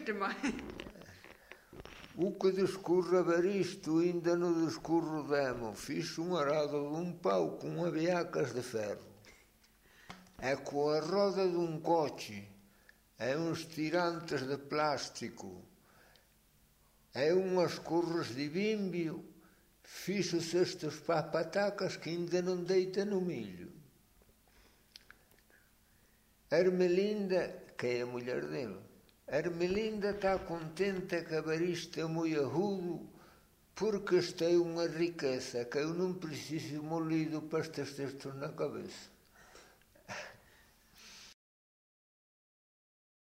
também. O que discorre Evaristo ainda não discorre o Demo. Fiz um arado de um pau com aviacas de ferro. É com a roda de um coche. É uns tirantes de plástico. É umas curras de bímbio. Fiz os cestos para patacas que ainda não deita no milho. Ermelinda, que é a mulher dele, Ermelinda está contente que Evaristo é muito agudo porque tem uma riqueza que eu não preciso molido para estes textos na cabeça.